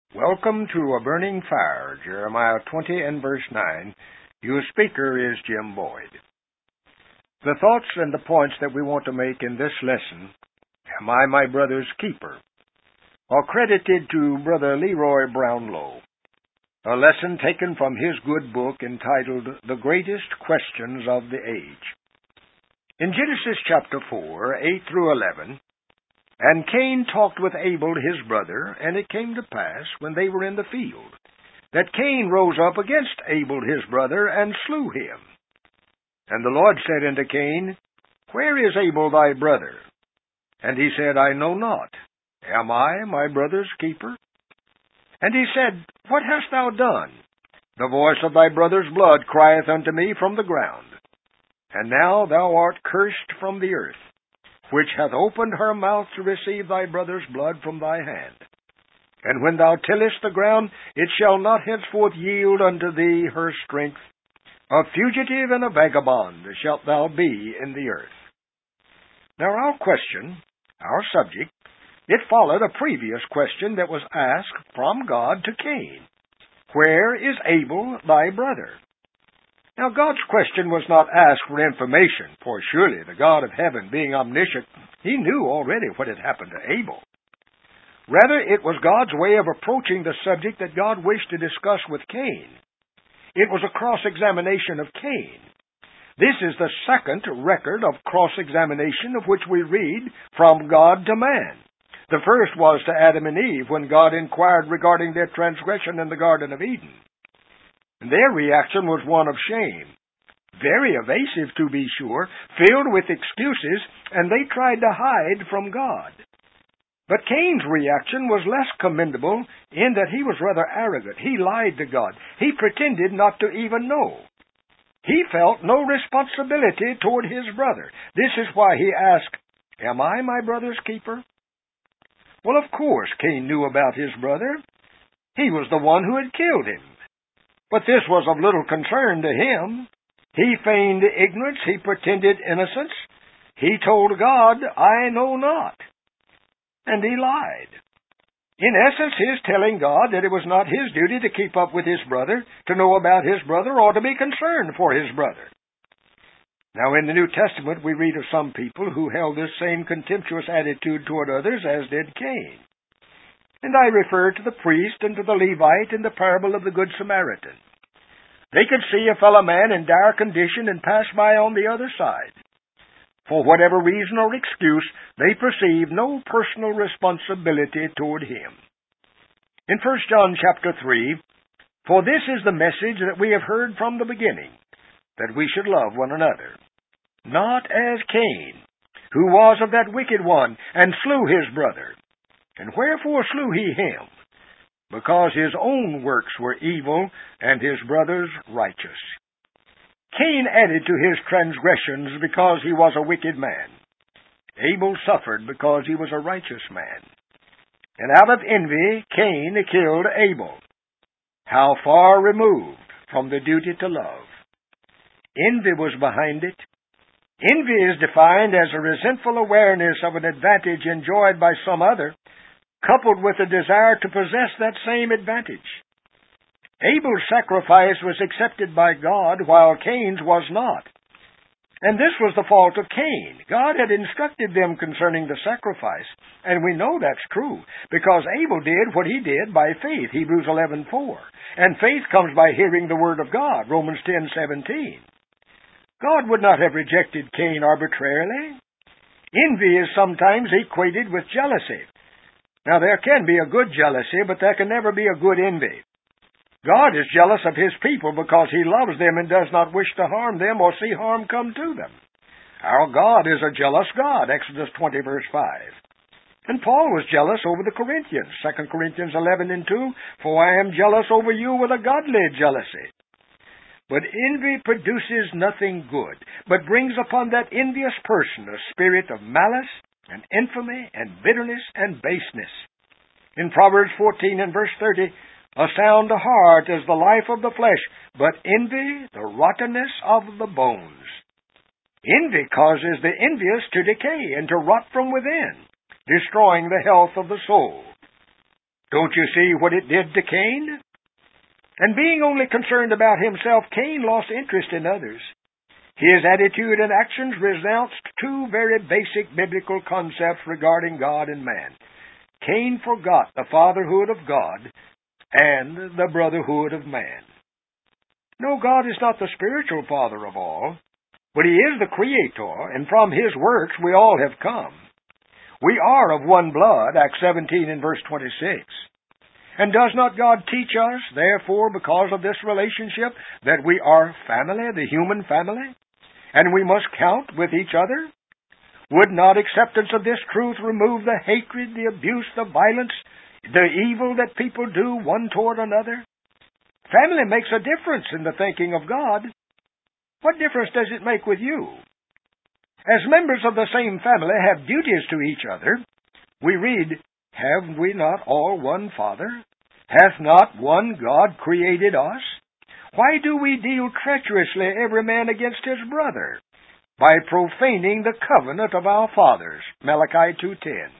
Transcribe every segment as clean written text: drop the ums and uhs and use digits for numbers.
Welcome to A Burning Fire, Jeremiah 20 and verse 9. Your speaker is Jim Boyd. The thoughts and the points that we want to make in this lesson, Am I My Brother's Keeper?, are credited to Brother Leroy Brownlow, a lesson taken from his good book entitled The Greatest Questions of the Age. In Genesis chapter 4, 8 through 11, And Cain talked with Abel his brother, and it came to pass, when they were in the field, that Cain rose up against Abel his brother, and slew him. And the Lord said unto Cain, Where is Abel thy brother? And he said, I know not. Am I my brother's keeper? And he said, What hast thou done? The voice of thy brother's blood crieth unto me from the ground. And now thou art cursed from the earth, which hath opened her mouth to receive thy brother's blood from thy hand. And when thou tillest the ground, it shall not henceforth yield unto thee her strength. A fugitive and a vagabond shalt thou be in the earth. Now our question, our subject, it followed a previous question that was asked from God to Cain. Where is Abel thy brother? Now, God's question was not asked for information, for surely the God of heaven, being omniscient, he knew already what had happened to Abel. Rather, it was God's way of approaching the subject that God wished to discuss with Cain. It was a cross-examination of Cain. This is the second record of cross-examination of which we read from God to man. The first was to Adam and Eve, when God inquired regarding their transgression in the Garden of Eden. Their reaction was one of shame, very evasive to be sure, filled with excuses, and they tried to hide from God. But Cain's reaction was less commendable in that he was rather arrogant. He lied to God. He pretended not to even know. He felt no responsibility toward his brother. This is why he asked, Am I my brother's keeper? Well, of course, Cain knew about his brother. He was the one who had killed him. But this was of little concern to him. He feigned ignorance. He pretended innocence. He told God, I know not. And he lied. In essence, he is telling God that it was not his duty to keep up with his brother, to know about his brother, or to be concerned for his brother. Now, in the New Testament, we read of some people who held this same contemptuous attitude toward others as did Cain. And I refer to the priest and to the Levite in the parable of the Good Samaritan. They could see a fellow man in dire condition and pass by on the other side. For whatever reason or excuse, they perceived no personal responsibility toward him. In 1 John chapter 3, For this is the message that we have heard from the beginning, that we should love one another. Not as Cain, who was of that wicked one, and slew his brother. And wherefore slew he him? Because his own works were evil, and his brother's righteous. Cain added to his transgressions because he was a wicked man. Abel suffered because he was a righteous man. And out of envy, Cain killed Abel. How far removed from the duty to love. Envy was behind it. Envy is defined as a resentful awareness of an advantage enjoyed by some other, coupled with a desire to possess that same advantage. Abel's sacrifice was accepted by God, while Cain's was not. And this was the fault of Cain. God had instructed them concerning the sacrifice, and we know that's true, because Abel did what he did by faith, Hebrews 11:4. And faith comes by hearing the word of God, Romans 10:17. God would not have rejected Cain arbitrarily. Envy is sometimes equated with jealousy. Now, there can be a good jealousy, but there can never be a good envy. God is jealous of his people because he loves them and does not wish to harm them or see harm come to them. Our God is a jealous God, Exodus 20, verse 5. And Paul was jealous over the Corinthians, 2 Corinthians 11:2, For I am jealous over you with a godly jealousy. But envy produces nothing good, but brings upon that envious person a spirit of malice, and infamy, and bitterness, and baseness. In Proverbs 14 and verse 30, A sound heart is the life of the flesh, but envy the rottenness of the bones. Envy causes the envious to decay and to rot from within, destroying the health of the soul. Don't you see what it did to Cain? And being only concerned about himself, Cain lost interest in others. His attitude and actions renounced two very basic biblical concepts regarding God and man. Cain forgot the fatherhood of God and the brotherhood of man. No, God is not the spiritual father of all, but He is the Creator, and from His works we all have come. We are of one blood, Acts 17 and verse 26. And does not God teach us, therefore, because of this relationship, that we are family, the human family, and we must count with each other? Would not acceptance of this truth remove the hatred, the abuse, the violence, the evil that people do one toward another? Family makes a difference in the thinking of God. What difference does it make with you? As members of the same family have duties to each other, we read, "Have we not all one Father? Hath not one God created us? Why do we deal treacherously every man against his brother? By profaning the covenant of our fathers." Malachi 2:10.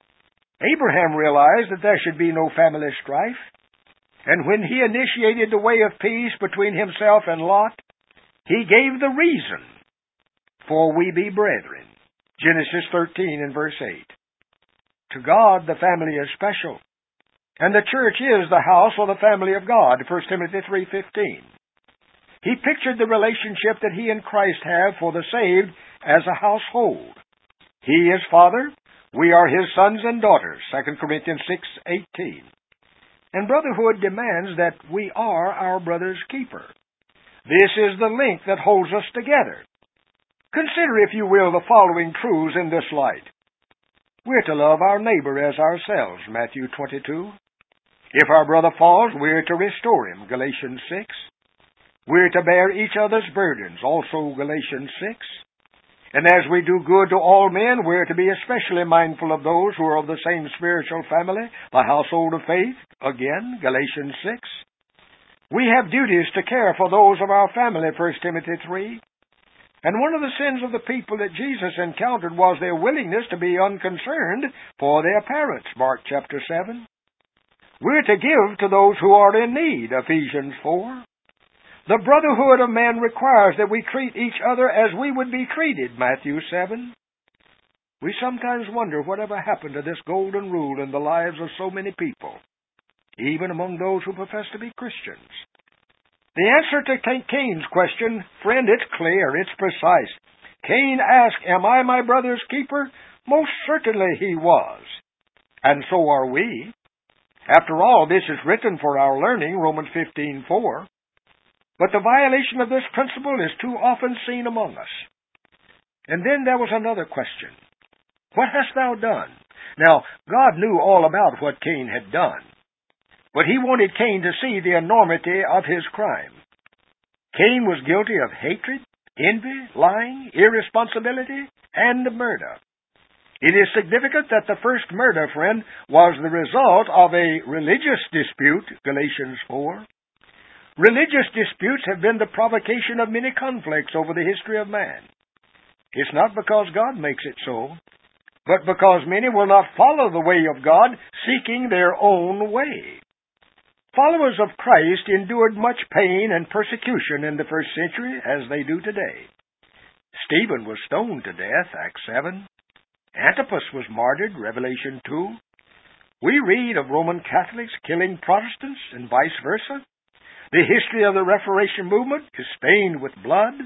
Abraham realized that there should be no family strife, and when he initiated the way of peace between himself and Lot, he gave the reason, "For we be brethren." Genesis 13 and verse 8. To God, the family is special, and the church is the house or the family of God, 1 Timothy 3:15. He pictured the relationship that he and Christ have for the saved as a household. He is Father, we are His sons and daughters, 2 Corinthians 6:18. And brotherhood demands that we are our brother's keeper. This is the link that holds us together. Consider, if you will, the following truths in this light. We're to love our neighbor as ourselves, Matthew 22. If our brother falls, we're to restore him, Galatians 6. We're to bear each other's burdens, also Galatians 6. And as we do good to all men, we're to be especially mindful of those who are of the same spiritual family, the household of faith, again, Galatians 6. We have duties to care for those of our family, 1 Timothy 3. And one of the sins of the people that Jesus encountered was their willingness to be unconcerned for their parents, Mark chapter 7. We're to give to those who are in need, Ephesians 4. The brotherhood of man requires that we treat each other as we would be treated, Matthew 7. We sometimes wonder whatever happened to this golden rule in the lives of so many people, even among those who profess to be Christians. The answer to Cain's question, friend, it's clear, it's precise. Cain asked, "Am I my brother's keeper?" Most certainly he was. And so are we. After all, this is written for our learning, Romans 15:4. But the violation of this principle is too often seen among us. And then there was another question. What hast thou done? Now, God knew all about what Cain had done, but He wanted Cain to see the enormity of his crime. Cain was guilty of hatred, envy, lying, irresponsibility, and murder. It is significant that the first murder, friend, was the result of a religious dispute, Galatians 4. Religious disputes have been the provocation of many conflicts over the history of man. It's not because God makes it so, but because many will not follow the way of God, seeking their own way. Followers of Christ endured much pain and persecution in the first century, as they do today. Stephen was stoned to death, Acts 7. Antipas was martyred, Revelation 2. We read of Roman Catholics killing Protestants and vice versa. The history of the Reformation movement is stained with blood.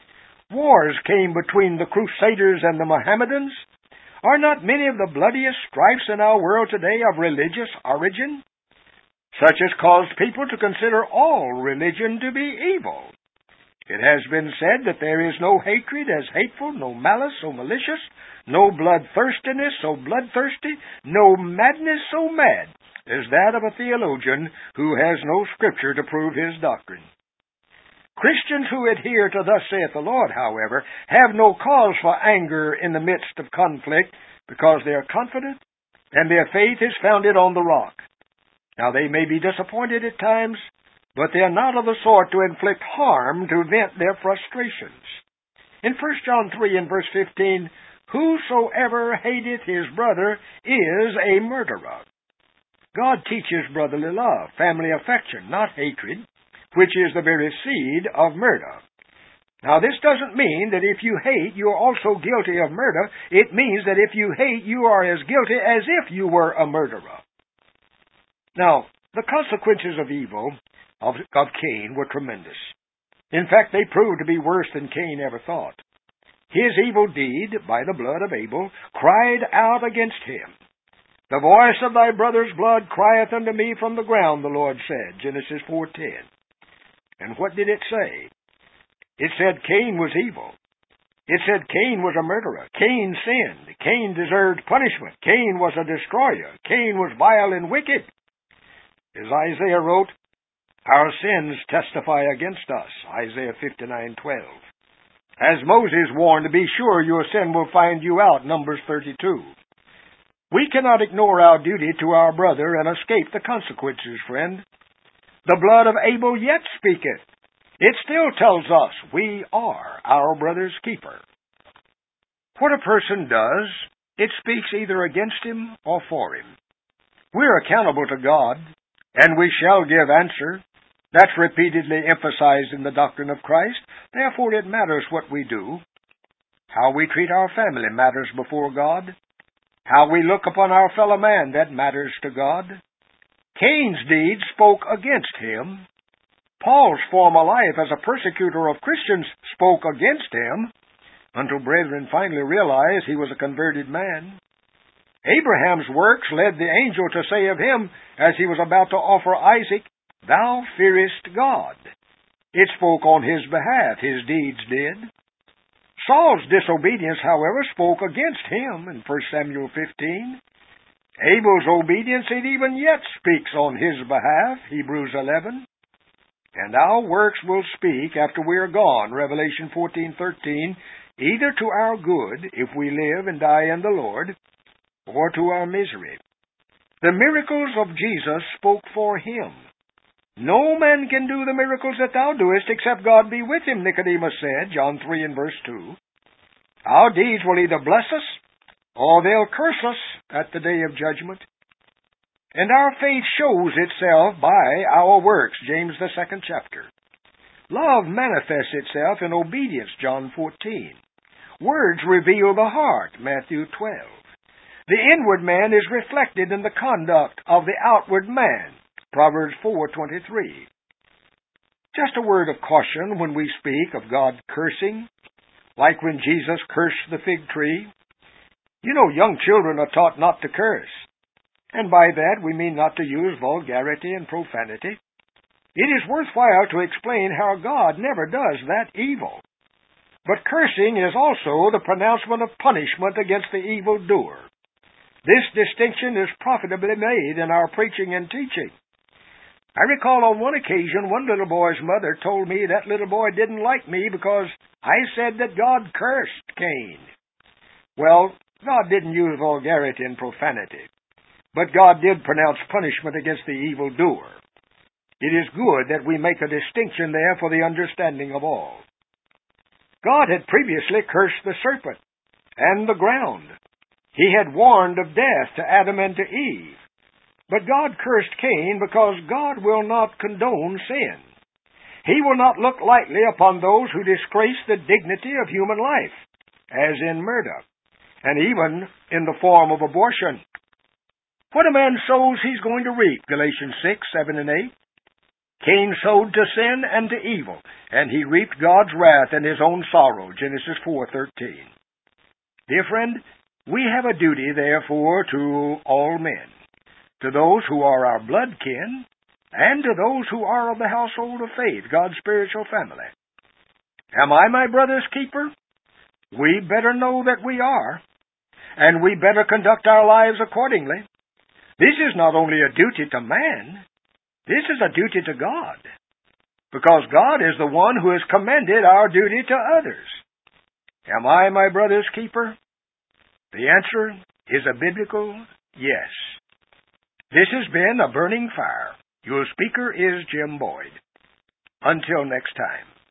Wars came between the Crusaders and the Mohammedans. Are not many of the bloodiest strifes in our world today of religious origin? Such as caused people to consider all religion to be evil. It has been said that there is no hatred as hateful, no malice so malicious, no bloodthirstiness so bloodthirsty, no madness so mad as that of a theologian who has no Scripture to prove his doctrine. Christians who adhere to "Thus saith the Lord," however, have no cause for anger in the midst of conflict because they are confident and their faith is founded on the rock. Now, they may be disappointed at times, but they are not of the sort to inflict harm to vent their frustrations. In 1 John 3 and verse 15, "Whosoever hateth his brother is a murderer." God teaches brotherly love, family affection, not hatred, which is the very seed of murder. Now, this doesn't mean that if you hate, you are also guilty of murder. It means that if you hate, you are as guilty as if you were a murderer. Now, the consequences of evil of Cain were tremendous. In fact, they proved to be worse than Cain ever thought. His evil deed, by the blood of Abel, cried out against him. The voice of thy brother's blood crieth unto me from the ground, the Lord said, Genesis 4:10. And what did it say? It said Cain was evil. It said Cain was a murderer. Cain sinned. Cain deserved punishment. Cain was a destroyer. Cain was vile and wicked. As Isaiah wrote, our sins testify against us, Isaiah 59:12. As Moses warned, be sure your sin will find you out, Numbers 32. We cannot ignore our duty to our brother and escape the consequences, friend. The blood of Abel yet speaketh. It still tells us we are our brother's keeper. What a person does, it speaks either against him or for him. We're accountable to God, and we shall give answer. That's repeatedly emphasized in the doctrine of Christ. Therefore, it matters what we do. How we treat our family matters before God. How we look upon our fellow man, that matters to God. Cain's deeds spoke against him. Paul's former life as a persecutor of Christians spoke against him, until brethren finally realized he was a converted man. Abraham's works led the angel to say of him, as he was about to offer Isaac, Thou fearest God. It spoke on his behalf, his deeds did. Saul's disobedience, however, spoke against him in 1 Samuel 15. Abel's obedience, it even yet speaks on his behalf, Hebrews 11. And our works will speak after we are gone, Revelation 14:13, either to our good, if we live and die in the Lord, or to our misery. The miracles of Jesus spoke for him. No man can do the miracles that thou doest, except God be with him, Nicodemus said, John 3 and verse 2. Our deeds will either bless us, or they'll curse us at the day of judgment. And our faith shows itself by our works, James the 2nd chapter. Love manifests itself in obedience, John 14. Words reveal the heart, Matthew 12. The inward man is reflected in the conduct of the outward man, Proverbs 4:23. Just a word of caution when we speak of God cursing, like when Jesus cursed the fig tree. You know, young children are taught not to curse. And by that we mean not to use vulgarity and profanity. It is worthwhile to explain how God never does that evil. But cursing is also the pronouncement of punishment against the evildoer. This distinction is profitably made in our preaching and teaching. I recall on one occasion one little boy's mother told me that little boy didn't like me because I said that God cursed Cain. Well, God didn't use vulgarity and profanity. But God did pronounce punishment against the evildoer. It is good that we make a distinction there for the understanding of all. God had previously cursed the serpent and the ground. He had warned of death to Adam and to Eve. But God cursed Cain because God will not condone sin. He will not look lightly upon those who disgrace the dignity of human life, as in murder, and even in the form of abortion. What a man sows, he's going to reap, Galatians 6:7 and 8. Cain sowed to sin and to evil, and he reaped God's wrath and his own sorrow, Genesis 4:13. Dear friend, we have a duty, therefore, to all men, to those who are our blood kin, and to those who are of the household of faith, God's spiritual family. Am I my brother's keeper? We better know that we are, and we better conduct our lives accordingly. This is not only a duty to man, this is a duty to God, because God is the one who has commended our duty to others. Am I my brother's keeper? The answer is a biblical yes. This has been A Burning Fire. Your speaker is Jim Boyd. Until next time.